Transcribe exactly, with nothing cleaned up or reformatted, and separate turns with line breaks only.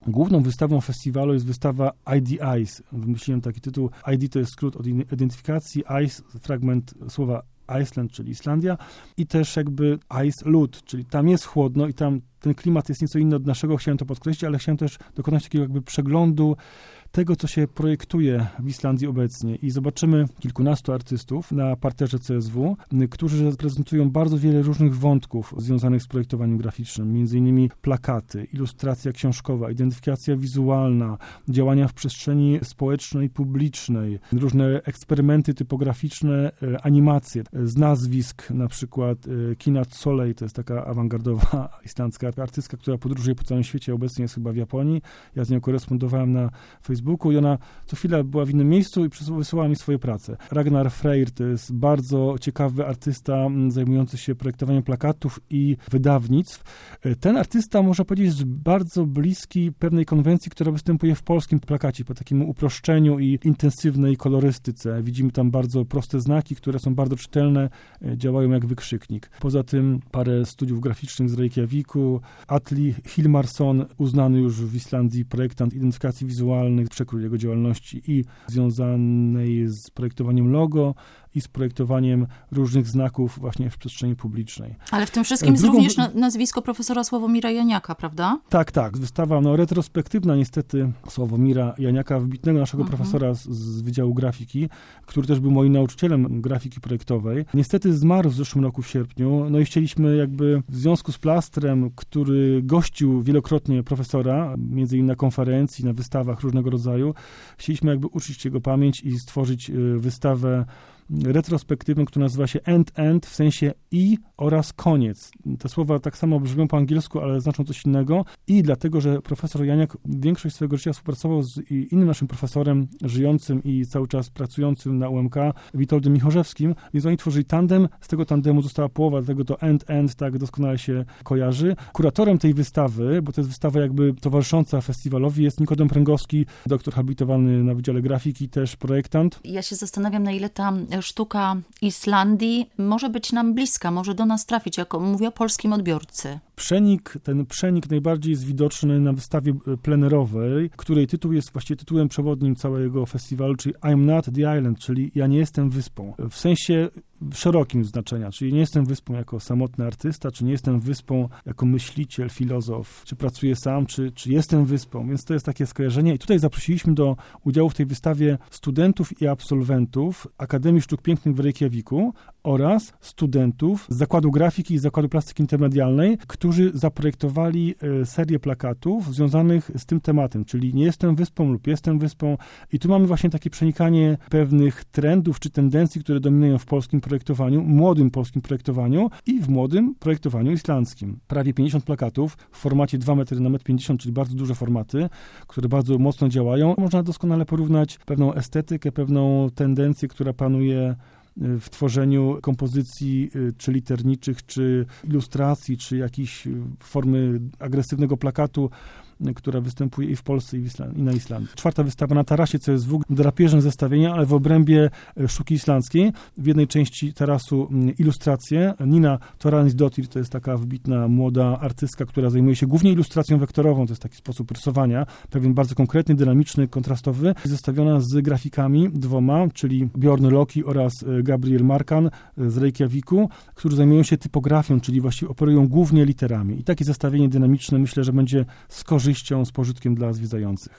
Główną wystawą festiwalu jest wystawa I D Ice. Wymyśliłem taki tytuł. I D to jest skrót od identyfikacji, Ice, fragment słowa Iceland, czyli Islandia, i też jakby Ice Lód, czyli tam jest chłodno i tam ten klimat jest nieco inny od naszego, chciałem to podkreślić, ale chciałem też dokonać takiego jakby przeglądu tego, co się projektuje w Islandii obecnie. I zobaczymy kilkunastu artystów na parterze C S W, którzy prezentują bardzo wiele różnych wątków związanych z projektowaniem graficznym, między innymi plakaty, ilustracja książkowa, identyfikacja wizualna, działania w przestrzeni społecznej, publicznej, różne eksperymenty typograficzne, animacje z nazwisk, na przykład Kinat Solej, to jest taka awangardowa islandzka artystka, która podróżuje po całym świecie, obecnie jest chyba w Japonii. Ja z nią korespondowałem na Facebooku i ona co chwilę była w innym miejscu i wysyłała mi swoje prace. Ragnar Freyr to jest bardzo ciekawy artysta zajmujący się projektowaniem plakatów i wydawnictw. Ten artysta, można powiedzieć, jest bardzo bliski pewnej konwencji, która występuje w polskim plakacie, po takim uproszczeniu i intensywnej kolorystyce. Widzimy tam bardzo proste znaki, które są bardzo czytelne, działają jak wykrzyknik. Poza tym parę studiów graficznych z Reykjaviku, Atli Hilmarsson, uznany już w Islandii projektant identyfikacji wizualnych, przekrój jego działalności i związanej z projektowaniem logo i z projektowaniem różnych znaków właśnie w przestrzeni publicznej.
Ale w tym wszystkim
Drugą...
jest również nazwisko profesora Sławomira Janiaka, prawda?
Tak, tak. Wystawa no, retrospektywna niestety Sławomira Janiaka, wybitnego naszego mhm. profesora z, z Wydziału Grafiki, który też był moim nauczycielem grafiki projektowej. Niestety zmarł w zeszłym roku w sierpniu, no i chcieliśmy jakby w związku z Plastrem, który gościł wielokrotnie profesora, między innymi na konferencji, na wystawach różnego rodzaju, chcieliśmy jakby uczcić jego pamięć i stworzyć wystawę retrospektywną, która nazywa się End End, w sensie i oraz koniec. Te słowa tak samo brzmią po angielsku, ale znaczą coś innego. I dlatego, że profesor Janiak większość swojego życia współpracował z innym naszym profesorem, żyjącym i cały czas pracującym na U M K, Witoldem Michorzewskim, więc oni tworzyli tandem. Z tego tandemu została połowa, dlatego to End End tak doskonale się kojarzy. Kuratorem tej wystawy, bo to jest wystawa jakby towarzysząca festiwalowi, jest Nikodem Pręgowski, doktor habilitowany na Wydziale Grafiki, też projektant.
Ja się zastanawiam, na ile ta sztuka Islandii może być nam bliska, może do nas trafić, jako mówię o polskim odbiorcy.
Przenik, ten przenik najbardziej jest widoczny na wystawie plenerowej, której tytuł jest właściwie tytułem przewodnim całego festiwalu, czyli I'm not the island, czyli ja nie jestem wyspą. W sensie szerokim znaczenia, czyli nie jestem wyspą jako samotny artysta, czy nie jestem wyspą jako myśliciel, filozof, czy pracuję sam, czy, czy jestem wyspą, więc to jest takie skojarzenie. I tutaj zaprosiliśmy do udziału w tej wystawie studentów i absolwentów Akademii Sztuk Pięknych w Reykjaviku oraz studentów z Zakładu Grafiki i Zakładu Plastyki Intermedialnej, którzy zaprojektowali serię plakatów związanych z tym tematem, czyli nie jestem wyspą lub jestem wyspą. I tu mamy właśnie takie przenikanie pewnych trendów czy tendencji, które dominują w polskim projektowaniu, młodym polskim projektowaniu i w młodym projektowaniu islandzkim. Prawie pięćdziesiąt plakatów w formacie dwa metry na metr pięćdziesiąt, czyli bardzo duże formaty, które bardzo mocno działają. Można doskonale porównać pewną estetykę, pewną tendencję, która panuje w tworzeniu kompozycji czy literniczych, czy ilustracji, czy jakiejś formy agresywnego plakatu, która występuje i w Polsce, i, w Island- i na Islandii. Czwarta wystawa na tarasie C S W, drapieżne zestawienia, ale w obrębie sztuki islandzkiej. W jednej części tarasu ilustracje. Nina Thoransdottir to jest taka wybitna młoda artystka, która zajmuje się głównie ilustracją wektorową, to jest taki sposób rysowania, pewien bardzo konkretny, dynamiczny, kontrastowy, zestawiona z grafikami dwoma, czyli Bjorn Loki oraz Gabriel Markan z Reykjaviku, którzy zajmują się typografią, czyli właściwie operują głównie literami. I takie zestawienie dynamiczne myślę, że będzie z korzyścią, z pożytkiem dla zwiedzających.